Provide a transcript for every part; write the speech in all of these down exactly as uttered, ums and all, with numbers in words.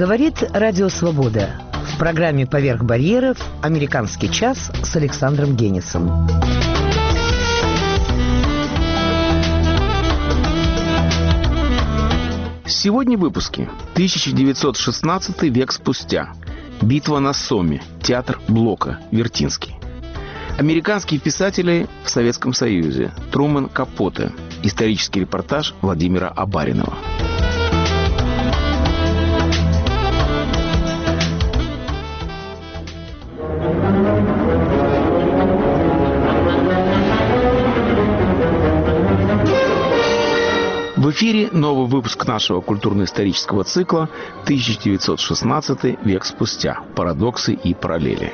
Говорит Радио Свобода. В программе «Поверх барьеров» «Американский час» с Александром Генисом. Сегодня в выпуске. тысяча девятьсот шестнадцатый век спустя. Битва на Соме. Театр Блока. Вертинский. Американские писатели в Советском Союзе. Трумэн Капоте. Исторический репортаж Владимира Абаринова. В эфире новый выпуск нашего культурно-исторического цикла тысяча девятьсот шестнадцатый век спустя. Парадоксы и параллели.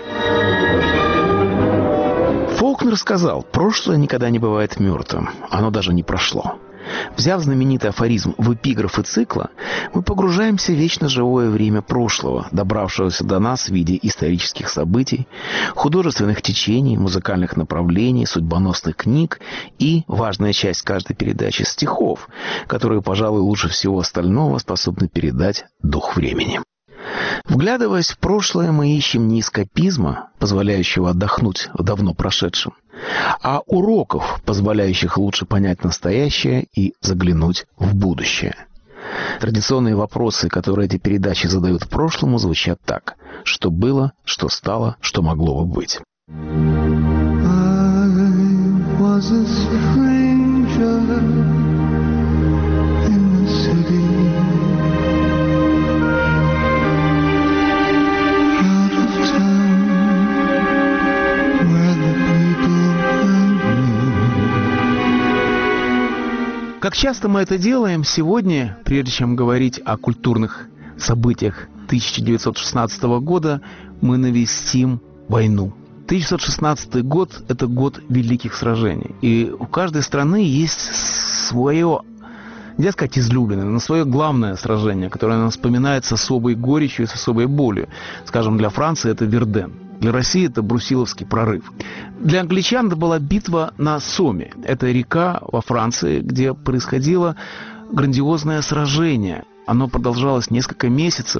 Фолкнер сказал: прошлое никогда не бывает мертвым, оно даже не прошло. Взяв знаменитый афоризм в эпиграфы цикла, мы погружаемся в вечно живое время прошлого, добравшегося до нас в виде исторических событий, художественных течений, музыкальных направлений, судьбоносных книг и, важная часть каждой передачи, стихов, которые, пожалуй, лучше всего остального способны передать дух времени. Вглядываясь в прошлое, мы ищем не эскапизма, позволяющего отдохнуть в давно прошедшем, а уроков, позволяющих лучше понять настоящее и заглянуть в будущее. Традиционные вопросы, которые эти передачи задают прошлому, звучат так: что было, что стало, что могло бы быть. Как часто мы это делаем, сегодня, прежде чем говорить о культурных событиях тысяча девятьсот шестнадцатого года, мы навестим войну. тысяча девятьсот шестнадцатый год – это год великих сражений. И у каждой страны есть свое, нельзя сказать излюбленное, но свое главное сражение, которое нам вспоминается с особой горечью и с особой болью. Скажем, для Франции это Верден. Для России это Брусиловский прорыв. Для англичан это была битва на Соме. Это река во Франции, где происходило грандиозное сражение. Оно продолжалось несколько месяцев.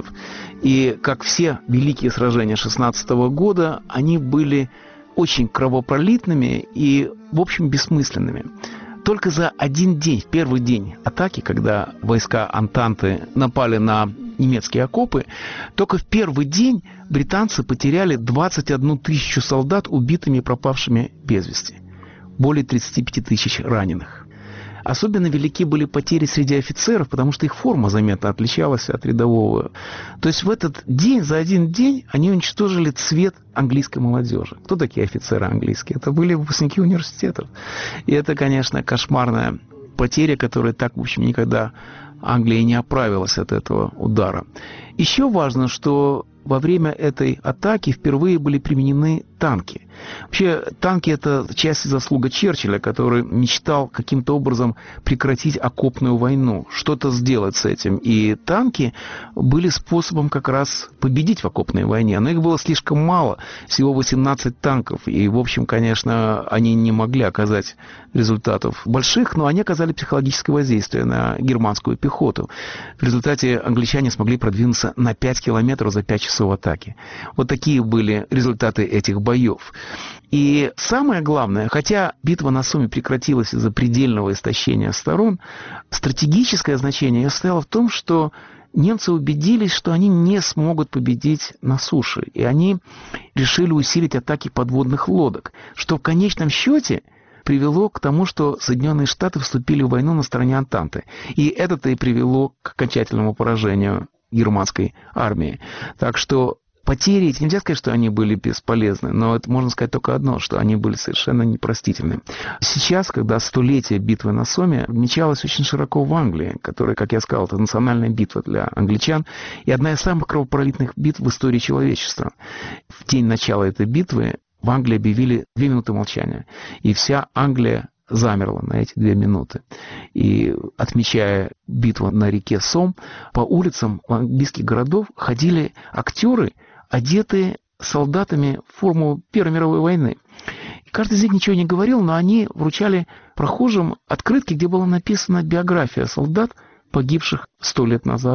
И, как все великие сражения шестнадцатого года, они были очень кровопролитными и, в общем, бессмысленными. Только за один день, в первый день атаки, когда войска Антанты напали на немецкие окопы, только в первый день британцы потеряли двадцать одну тысячу солдат убитыми и пропавшими без вести. Более тридцати пяти тысяч раненых. Особенно велики были потери среди офицеров, потому что их форма заметно отличалась от рядового. То есть в этот день, за один день, они уничтожили цвет английской молодежи. Кто такие офицеры английские? Это были выпускники университетов. И это, конечно, кошмарная потеря, которая так, в общем, никогда Англия не оправилась от этого удара. Еще важно, что во время этой атаки впервые были применены танки. Вообще, танки – это часть заслуга Черчилля, который мечтал каким-то образом прекратить окопную войну, что-то сделать с этим. И танки были способом как раз победить в окопной войне. Но их было слишком мало, всего восемнадцать танков. И, в общем, конечно, они не могли оказать результатов больших, но они оказали психологическое воздействие на германскую пехоту. В результате англичане смогли продвинуться на пять километров за пять часов атаки. Вот такие были результаты этих боев. И самое главное, хотя битва на Соме прекратилась из-за предельного истощения сторон, стратегическое значение ее состояло в том, что немцы убедились, что они не смогут победить на суше. И они решили усилить атаки подводных лодок, что в конечном счете привело к тому, что Соединенные Штаты вступили в войну на стороне Антанты. И это-то и привело к окончательному поражению германской армии. Так что потери эти, нельзя сказать, что они были бесполезны, но это можно сказать только одно, что они были совершенно непростительны. Сейчас, когда столетие битвы на Соме отмечалось очень широко в Англии, которая, как я сказал, это национальная битва для англичан и одна из самых кровопролитных битв в истории человечества. В день начала этой битвы в Англии объявили две минуты молчания, и вся Англия замерла на эти две минуты. И, отмечая битву на реке Сом, по улицам английских городов ходили актеры, одетые солдатами в форму Первой мировой войны. И каждый из них ничего не говорил, но они вручали прохожим открытки, где была написана биография солдат, погибших сто лет назад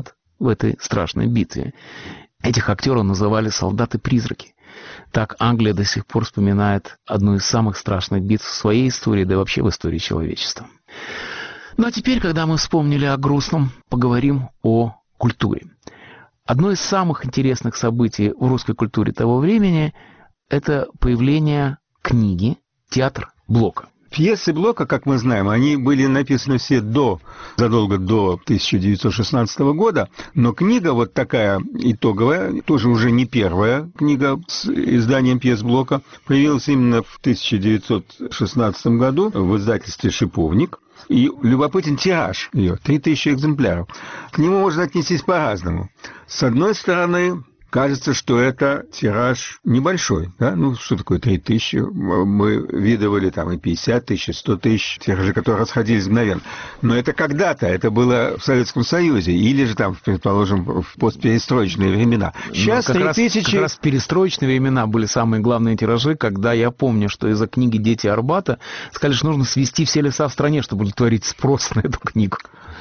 в этой страшной битве. Этих актеров называли «солдаты-призраки». Так Англия до сих пор вспоминает одну из самых страшных битв в своей истории, да и вообще в истории человечества. Ну а теперь, когда мы вспомнили о грустном, поговорим о культуре. Одно из самых интересных событий в русской культуре того времени – это появление книги «Театр Блока». Пьесы Блока, как мы знаем, они были написаны все до, задолго до тысяча девятьсот шестнадцатого года, но книга вот такая итоговая, тоже уже не первая книга с изданием пьес Блока, появилась именно в тысяча девятьсот шестнадцатом году в издательстве «Шиповник». И любопытен тираж ее, три тысячи экземпляров. К нему можно отнестись по-разному. С одной стороны, кажется, что это тираж небольшой. Да? Ну, что такое три тысячи? Мы видывали там и пятьдесят тысяч, и сто тысяч тиражи, которые расходились мгновенно. Но это когда-то, это было в Советском Союзе, или же там, предположим, в постперестроечные времена. Сейчас три тысячи... Как раз в перестроечные времена были самые главные тиражи, когда я помню, что из-за книги «Дети Арбата» сказали, что нужно свести все леса в стране, чтобы удовлетворить спрос на эту книгу.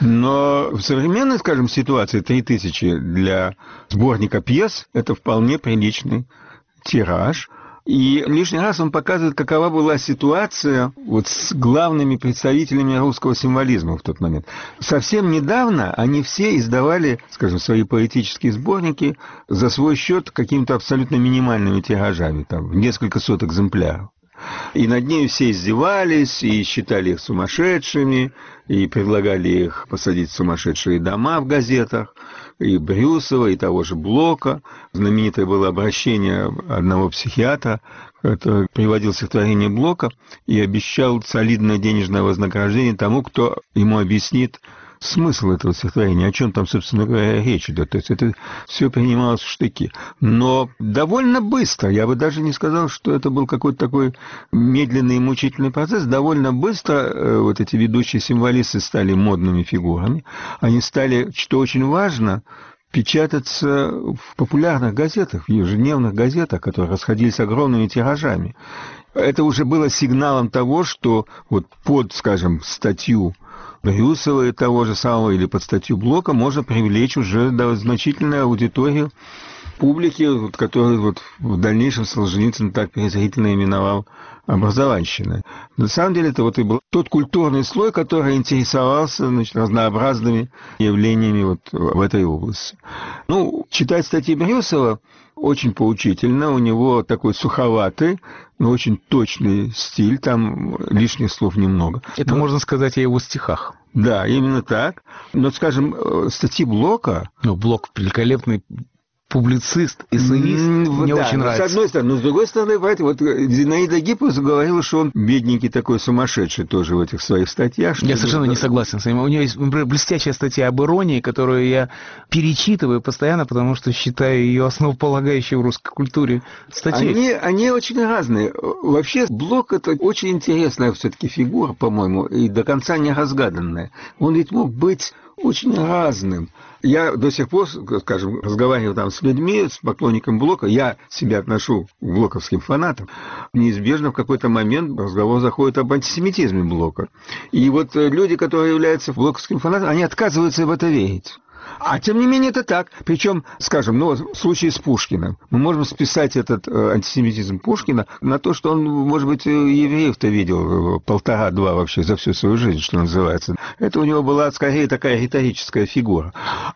Но в современной, скажем, ситуации три тысячи для сборника пьес – это вполне приличный тираж. И лишний раз он показывает, какова была ситуация вот с главными представителями русского символизма в тот момент. Совсем недавно они все издавали, скажем, свои поэтические сборники за свой счет какими-то абсолютно минимальными тиражами, там, в несколько сот экземпляров. И над ней все издевались, и считали их сумасшедшими, и предлагали их посадить в сумасшедшие дома в газетах, и Брюсова, и того же Блока. Знаменитое было обращение одного психиатра, который приводил стихотворение Блока и обещал солидное денежное вознаграждение тому, кто ему объяснит смысл этого стихотворения, о чем там, собственно говоря, речь идет. То есть это все принималось в штыки. Но довольно быстро, я бы даже не сказал, что это был какой-то такой медленный и мучительный процесс, довольно быстро э, вот эти ведущие символисты стали модными фигурами. Они стали, что очень важно, печататься в популярных газетах, в ежедневных газетах, которые расходились огромными тиражами. Это уже было сигналом того, что вот под, скажем, статью Брюсова и того же самого, или под статью Блока можно привлечь уже да, значительную аудиторию публики, которую вот в дальнейшем Солженицын так презрительно именовал образованщиной. На самом деле это вот и был тот культурный слой, который интересовался, значит, разнообразными явлениями вот в этой области. Ну, читать статьи Брюсова очень поучительно, у него такой суховатый, но очень точный стиль, там лишних слов немного. Это но... можно сказать о его стихах. Да, именно так. Но, скажем, статьи Блока... Ну, Блок великолепный публицист, эссеист, мне да, очень нравится. С одной стороны, но с другой стороны, понимаете, вот Зинаида Гиппиус говорила, что он бедненький такой сумасшедший тоже в этих своих статьях. Я совершенно это... не согласен с ним. У нее есть, например, блестящая статья об иронии, которую я перечитываю постоянно, потому что считаю ее основополагающей в русской культуре статьей. Они, они очень разные. Вообще, Блок — это очень интересная все-таки фигура, по-моему, и до конца не разгаданная. Он ведь мог быть очень разным. Я до сих пор, скажем, разговариваю там с людьми, с поклонниками Блока, я себя отношу к блоковским фанатам. Неизбежно в какой-то момент разговор заходит об антисемитизме Блока. И вот люди, которые являются блоковским фанатом, они отказываются в это верить. А тем не менее это так. Причем, скажем, ну, в случае с Пушкиным, мы можем списать этот э, антисемитизм Пушкина на то, что он, может быть, евреев-то видел полтора-два вообще за всю свою жизнь, что называется. Это у него была скорее такая риторическая фигура.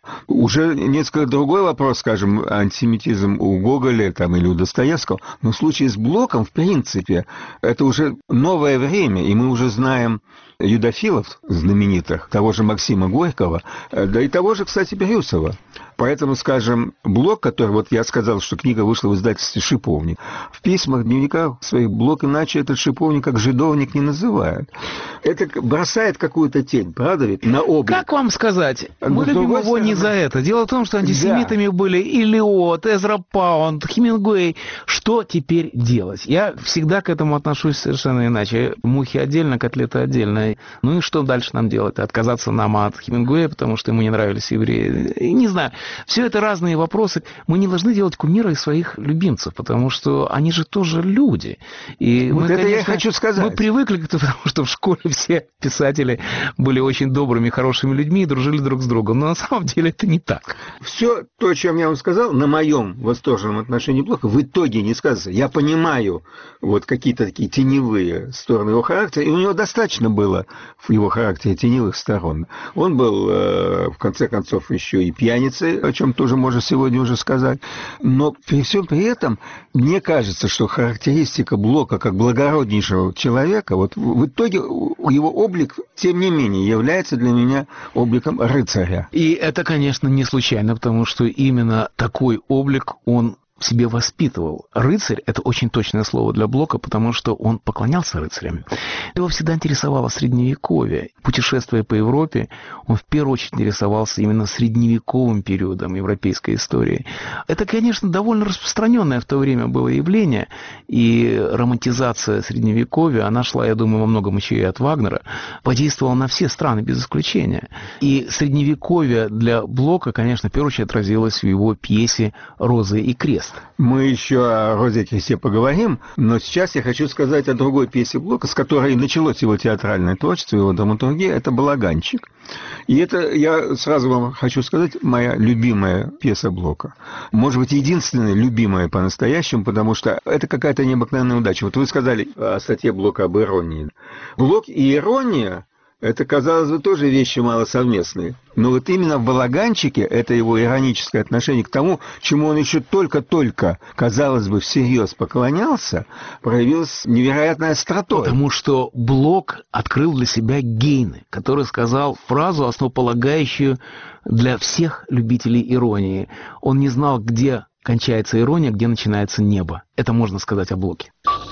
Уже несколько другой вопрос, скажем, антисемитизм у Гоголя там, или у Достоевского. Но в случае с Блоком, в принципе, это уже новое время, и мы уже знаем юдофилов знаменитых, того же Максима Горького, да и того же, кстати, Брюсова. Поэтому, скажем, Блок, который, вот я сказал, что книга вышла в издательстве «Шиповник», в письмах, в дневниках своих Блок иначе этот шиповник как жидовник не называет. Это бросает какую-то тень, правда ведь, на облик. Как вам сказать? Мы Но любим его стороны... не за это. Дело в том, что антисемитами да. были Элиот, Эзра Паунд, Хемингуэй. Что теперь делать? Я всегда к этому отношусь совершенно иначе. Мухи отдельно, котлеты отдельно. Пушкина. Ну и что дальше нам делать? Отказаться нам от Хемингуэя, потому что ему не нравились евреи? И не знаю. Все это разные вопросы. Мы не должны делать кумира из своих любимцев, потому что они же тоже люди. И вот мы, это конечно, я хочу сказать. Мы привыкли к тому, что в школе все писатели были очень добрыми, хорошими людьми и дружили друг с другом. Но на самом деле это не так. Все то, о чем я вам сказал, на моем восторженном отношении Блока в итоге не сказывается. Я понимаю вот какие-то такие теневые стороны его характера, и у него достаточно было в его характере теневых сторон. Он был, э, в конце концов, еще и пьяницей, о чем тоже можно сегодня уже сказать. Но при всем при этом, мне кажется, что характеристика Блока как благороднейшего человека, вот в итоге его облик, тем не менее, является для меня обликом рыцаря. И это, конечно, не случайно, потому что именно такой облик он в себе воспитывал. Рыцарь – это очень точное слово для Блока, потому что он поклонялся рыцарям. Его всегда интересовало Средневековье. Путешествуя по Европе, он в первую очередь интересовался именно средневековым периодом европейской истории. Это, конечно, довольно распространенное в то время было явление, и романтизация Средневековья, она шла, я думаю, во многом еще и от Вагнера, подействовала на все страны без исключения. И Средневековье для Блока, конечно, в первую очередь отразилось в его пьесе «Роза и крест». Мы еще о Розе и Кресте поговорим, но сейчас я хочу сказать о другой пьесе Блока, с которой началось его театральное творчество, его драматургия, это «Балаганчик». И это, я сразу вам хочу сказать, моя любимая пьеса Блока. Может быть, единственная любимая по-настоящему, потому что это какая-то необыкновенная удача. Вот вы сказали о статье Блока об иронии. Блок и ирония — это, казалось бы, тоже вещи малосовместные. Но вот именно в «Балаганчике» это его ироническое отношение к тому, чему он еще только-только, казалось бы, всерьез поклонялся, проявилось невероятной остротой. Потому что Блок открыл для себя Гейне, который сказал фразу, основополагающую для всех любителей иронии. Он не знал, где кончается ирония, где начинается небо. Это можно сказать о Блоке.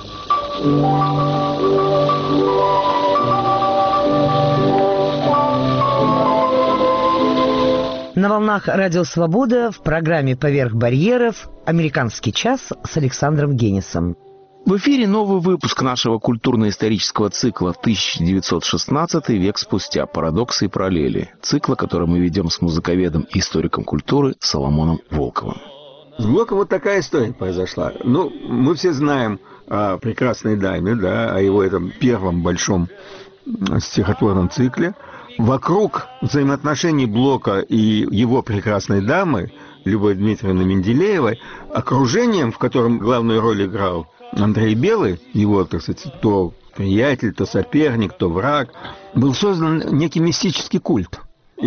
На волнах «Радио Свобода» в программе «Поверх барьеров» «Американский час» с Александром Генисом. В эфире новый выпуск нашего культурно-исторического цикла «тысяча девятьсот шестнадцатый век спустя. Парадоксы и параллели». Цикла, который мы ведем с музыковедом и историком культуры Соломоном Волковым. С Блоком вот такая история произошла. Ну, мы все знаем о «Прекрасной даме», да, о его этом первом большом стихотворном цикле. Вокруг взаимоотношений Блока и его прекрасной дамы, Любовь Дмитриевны Менделеевой, окружением, в котором главную роль играл Андрей Белый, его, так сказать, то приятель, то соперник, то враг, был создан некий мистический культ.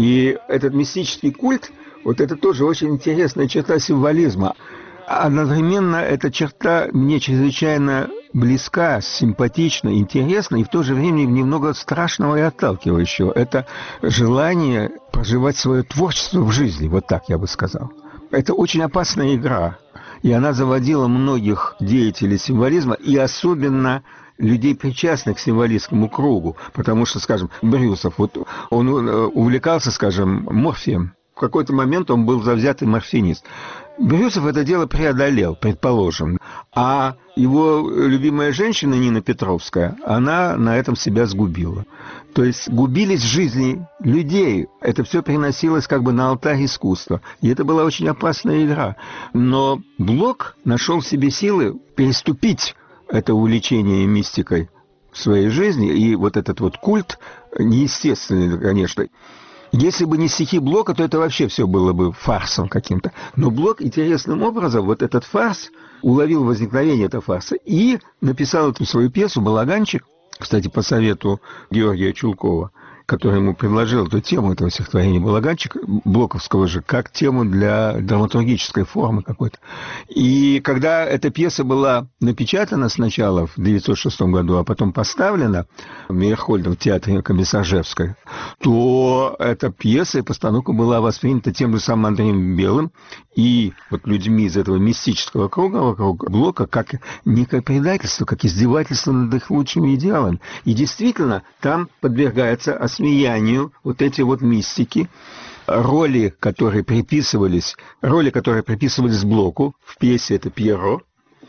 И этот мистический культ, вот это тоже очень интересная черта символизма. Одновременно эта черта мне чрезвычайно близка, симпатична, интересна и в то же время немного страшного и отталкивающего. Это желание проживать свое творчество в жизни, вот так я бы сказал. Это очень опасная игра, и она заводила многих деятелей символизма, и особенно людей, причастных к символистскому кругу, потому что, скажем, Брюсов, вот он увлекался, скажем, морфием. В какой-то момент он был завзятый морфинист. Брюсов это дело преодолел, предположим, а его любимая женщина Нина Петровская, она на этом себя сгубила. То есть губились жизни людей, это все приносилось как бы на алтарь искусства, и это была очень опасная игра. Но Блок нашел в себе силы переступить это увлечение мистикой в своей жизни, и вот этот вот культ, неестественный, конечно. Если бы не стихи Блока, то это вообще все было бы фарсом каким-то. Но Блок интересным образом вот этот фарс, уловил возникновение этого фарса и написал эту свою пьесу «Балаганчик», кстати, по совету Георгия Чулкова, который ему предложил эту тему этого стихотворения «Балаганчик», блоковского же, как тему для драматургической формы какой-то. И когда эта пьеса была напечатана сначала в тысяча девятьсот шестом году, а потом поставлена в Мейерхольде, в театре Комиссаржевской, то эта пьеса и постановка была воспринята тем же самым Андреем Белым и вот людьми из этого мистического круга вокруг Блока как некое предательство, как издевательство над их лучшими идеалами. И действительно, там подвергается осмеянию вот эти вот мистики, роли, которые приписывались, роли, которые приписывались Блоку в пьесе «Это Пьеро»,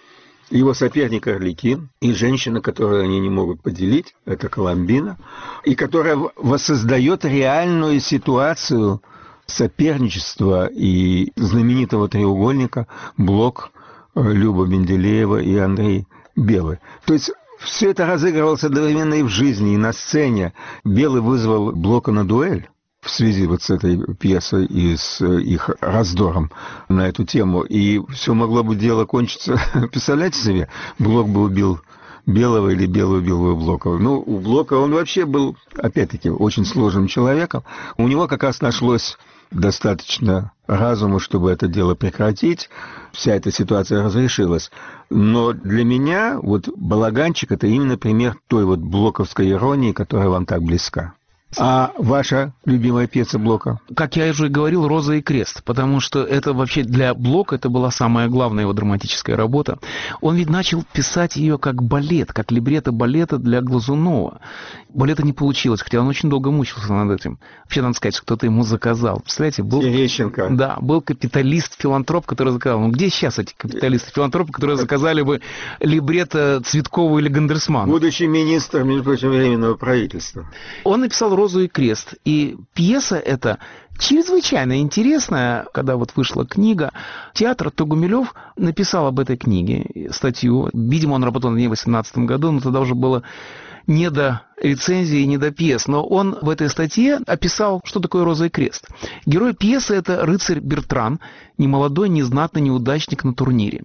его соперник Арлекин и женщина, которую они не могут поделить, это Коломбина, и которая воссоздает реальную ситуацию соперничества и знаменитого треугольника Блок, Люба Менделеева и Андрей Белый. То есть все это разыгрывалось одновременно и в жизни, и на сцене. Белый вызвал Блока на дуэль в связи вот с этой пьесой и с их раздором на эту тему. И все могло бы дело кончиться, представляете себе, Блок бы убил Белого или Белый убил Блока. Ну, у Блока он вообще был, опять-таки, очень сложным человеком. У него как раз нашлось достаточно разума, чтобы это дело прекратить. Вся эта ситуация разрешилась. Но для меня вот «Балаганчик» — это именно пример той вот блоковской иронии, которая вам так близка. А ваша любимая пьеса Блока? Как я уже говорил, «Роза и крест», потому что это вообще для Блока это была самая главная его драматическая работа. Он ведь начал писать ее как балет, как либретто балета для Глазунова. Балета не получилось, хотя он очень долго мучился над этим. Вообще, надо сказать, что кто-то ему заказал. Представляете, был... Терещенко. Да, был капиталист-филантроп, который заказал. Ну, где сейчас эти капиталисты-филантропы, которые заказали бы либретто Цветкову или Гандерсману? Будущий министр, между прочим, Временного правительства. Он написал «Розу и крест». И пьеса эта чрезвычайно интересная. Когда вот вышла книга, театр Тугумилев написал об этой книге статью. Видимо, он работал на ней в восемнадцатом году, но тогда уже было не до рецензии, не до пьес. Но он в этой статье описал, что такое «Роза и крест». Герой пьесы – это рыцарь Бертран, немолодой, незнатный неудачник на турнире.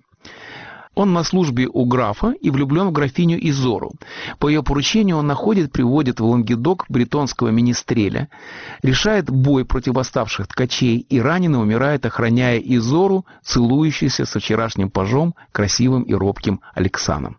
Он на службе у графа и влюблен в графиню Изору. По ее поручению он находит, приводит в Лангедок бретонского министреля, решает бой против восставших ткачей и раненый умирает, охраняя Изору, целующуюся со вчерашним пажом, красивым и робким Александром.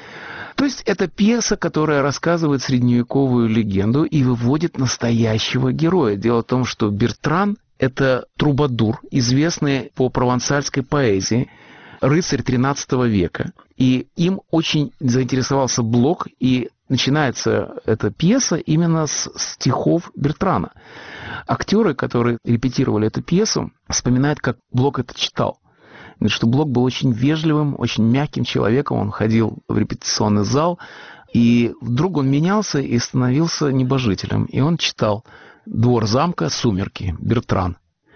То есть это пьеса, которая рассказывает средневековую легенду и выводит настоящего героя. Дело в том, что Бертран – это трубадур, известный по провансальской поэзии, рыцарь тринадцатого века. И им очень заинтересовался Блок, и начинается эта пьеса именно с стихов Бертрана. Актеры, которые репетировали эту пьесу, вспоминают, как Блок это читал. Говорит, что Блок был очень вежливым, очень мягким человеком, он ходил в репетиционный зал, и вдруг он менялся и становился небожителем. И он читал «Двор замка, сумерки», Бертран.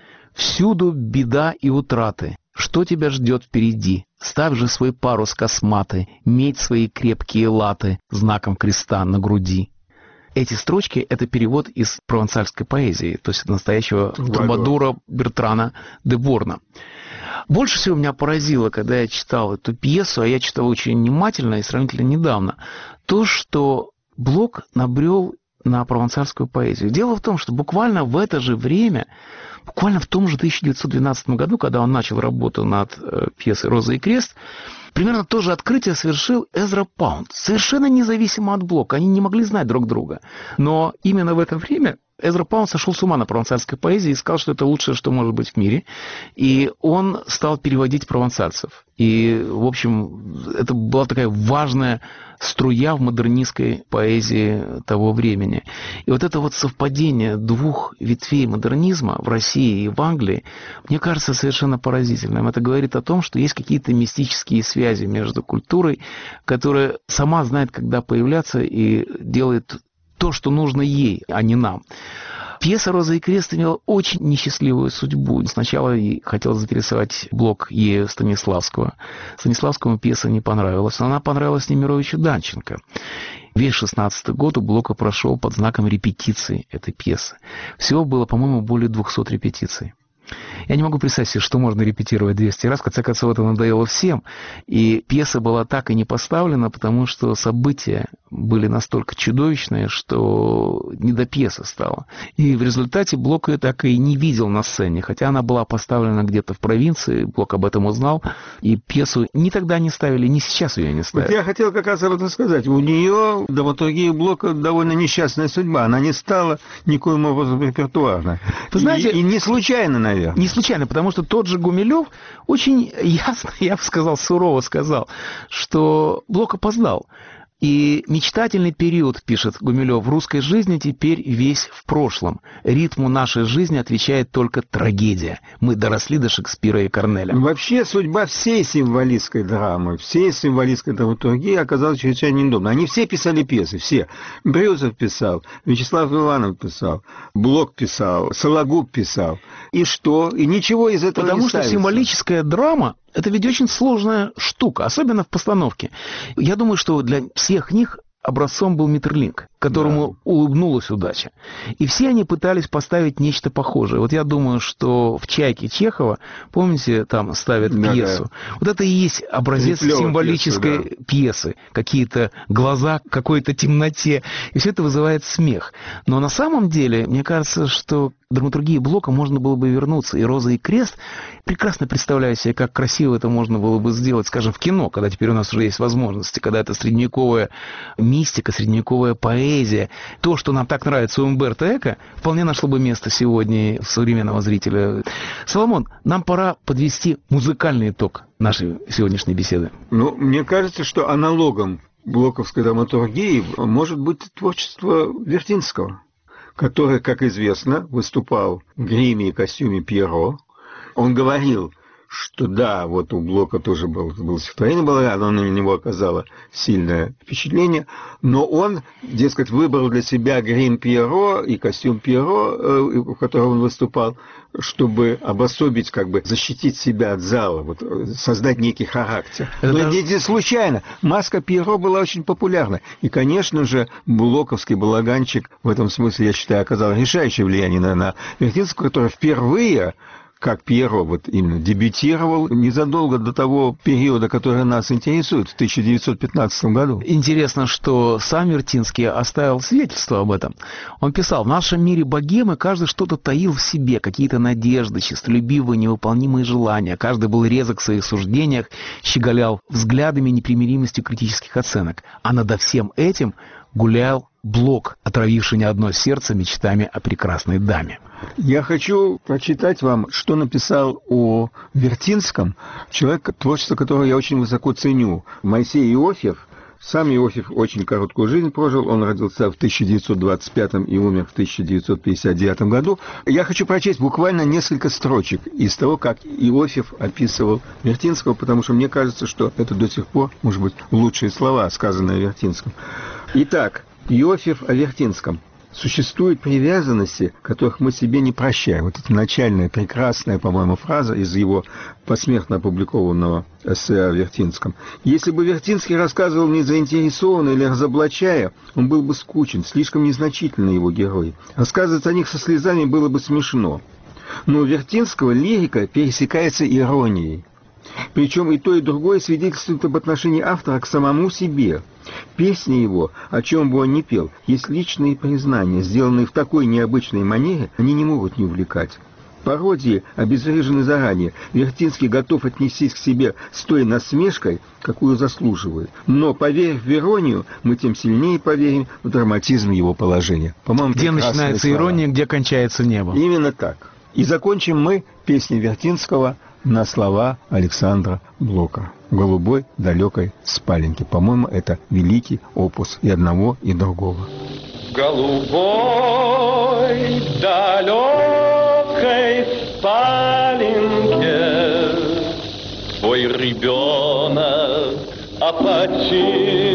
«Всюду беда и утраты. Что тебя ждет впереди? Ставь же свой парус косматый, медь свои крепкие латы знаком креста на груди». Эти строчки – это перевод из провансальской поэзии, то есть настоящего трубадура Бертрана де Борна. Больше всего меня поразило, когда я читал эту пьесу, а я читал очень внимательно и сравнительно недавно, то, что Блок набрел на провансальскую поэзию. Дело в том, что буквально в это же время, буквально в том же тысяча девятьсот двенадцатом году, когда он начал работу над э, пьесой «Роза и крест», примерно то же открытие совершил Эзра Паунд, совершенно независимо от Блока. Они не могли знать друг друга. Но именно в это время Эзра Паунд сошел с ума на провансальской поэзии и сказал, что это лучшее, что может быть в мире. И он стал переводить провансальцев. И, в общем, это была такая важная струя в модернистской поэзии того времени. И вот это вот совпадение двух ветвей модернизма в России и в Англии, мне кажется, совершенно поразительным. Это говорит о том, что есть какие-то мистические связи между культурой, которая сама знает, когда появляться, и делает то, что нужно ей, а не нам. Пьеса «Роза и крест» имела очень несчастливую судьбу. Сначала хотел заинтересовать Блок ею Станиславского. Станиславскому пьеса не понравилась, но она понравилась Немировичу Данченко. Весь шестнадцатый год у Блока прошел под знаком репетиции этой пьесы. Всего было, по-моему, более двухсот репетиций. Я не могу представить себе, что можно репетировать двести раз. В конце концов, это надоело всем. И пьеса была так и не поставлена, потому что события были настолько чудовищные, что не до пьесы стало. И в результате Блок ее так и не видел на сцене. Хотя она была поставлена где-то в провинции, Блок об этом узнал. И пьесу ни тогда не ставили, ни сейчас ее не ставят. Вот я хотел как раз об этом сказать. У нее, драматургия Блока, довольно несчастная судьба. Она не стала никоим образом репертуарной. Вы знаете, и, и не случайно, наверное. Не случайно, потому что тот же Гумилев очень ясно, я бы сказал, сурово сказал, что Блок опоздал. И мечтательный период, пишет Гумилев, в русской жизни теперь весь в прошлом. Ритму нашей жизни отвечает только трагедия. Мы доросли до Шекспира и Корнеля. Вообще судьба всей символистской драмы, всей символистской драматургии оказалась чрезвычайно неудобна. Они все писали пьесы, все. Брюсов писал, Вячеслав Иванов писал, Блок писал, Сологуб писал. И что? И ничего из этого Потому не что ставится. символическая драма — это ведь очень сложная штука, особенно в постановке. Я думаю, что для всех них образцом был Метерлинк, которому да. улыбнулась удача. И все они пытались поставить нечто похожее. Вот я думаю, что в «Чайке» Чехова, помните, там ставят да, пьесу. Да. Вот это и есть образец Ветлёва символической пьесу, да. пьесы. Какие-то глаза к какой-то темноте. И все это вызывает смех. Но на самом деле, мне кажется, что к драматургии Блока можно было бы вернуться. И «Роза и крест» прекрасно представляю себе, как красиво это можно было бы сделать, скажем, в кино, когда теперь у нас уже есть возможности, когда это средневековая мистика, средневековая поэзия. То, что нам так нравится у Умберто Эко, вполне нашло бы место сегодня у современного зрителя. Соломон, нам пора подвести музыкальный итог нашей сегодняшней беседы. Ну, мне кажется, что аналогом блоковской драматургии может быть творчество Вертинского, который, как известно, выступал в гриме и костюме Пьеро. Он говорил, что да, вот у Блока тоже было, было стихотворение Баллада, оно на него оказало сильное впечатление, но он, дескать, выбрал для себя грим Пьеро и костюм Пьеро, в котором он выступал, чтобы обособить, как бы защитить себя от зала, вот, создать некий характер. Это но даже... не случайно. Маска Пьеро была очень популярна. И, конечно же, блоковский балаганчик в этом смысле, я считаю, оказал решающее влияние на, на Вертинского, который впервые, как Пьеро вот именно дебютировал незадолго до того периода, который нас интересует, в тысяча девятьсот пятнадцатом году. Интересно, что сам Вертинский оставил свидетельство об этом. Он писал: «В нашем мире богемы каждый что-то таил в себе, какие-то надежды, честолюбивые, невыполнимые желания. Каждый был резок в своих суждениях, щеголял взглядами непримиримостью критических оценок. А над всем этим гулял Блок, отравивший не одно сердце мечтами о прекрасной даме». Я хочу прочитать вам, что написал о Вертинском человек, творчество которого я очень высоко ценю. Моисей Иоффев. Сам Иоффев очень короткую жизнь прожил. Он родился в тысяча девятьсот двадцать пятом и умер в тысяча девятьсот пятьдесят девятом году. Я хочу прочесть буквально несколько строчек из того, как Иоффев описывал Вертинского, потому что мне кажется, что это до сих пор, может быть, лучшие слова, сказанные о Вертинском. Итак, Иоффев о Вертинском. Существуют привязанности, которых мы себе не прощаем. Вот эта начальная, прекрасная, по-моему, фраза из его посмертно опубликованного эссе о Вертинском. Если бы Вертинский рассказывал не заинтересованно или разоблачая, он был бы скучен, слишком незначительны его герои. Рассказывать о них со слезами было бы смешно. Но у Вертинского лирика пересекается иронией. Причем и то, и другое свидетельствует об отношении автора к самому себе. Песни его, о чем бы он ни пел, есть личные признания, сделанные в такой необычной манере, они не могут не увлекать. Пародии обезврежены заранее. Вертинский готов отнестись к себе с той насмешкой, какую заслуживает. Но, поверив в иронию, мы тем сильнее поверим в драматизм его положения. По-моему, где начинается слова. Ирония, где кончается небо. Именно так. И закончим мы песней Вертинского на слова Александра Блока в голубой далекой спаленке. По-моему, это великий опус и одного, и другого. В голубой далекой спаленке твой ребенок опочил.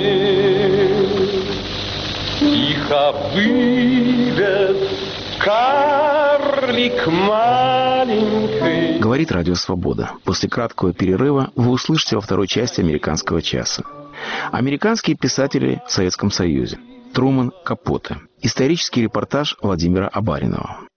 Тихо вывез карлик маленький. Говорит Радио Свобода. После краткого перерыва вы услышите во второй части «Американского часа». Американские писатели в Советском Союзе. Трумэн Капоте. Исторический репортаж Владимира Абаринова.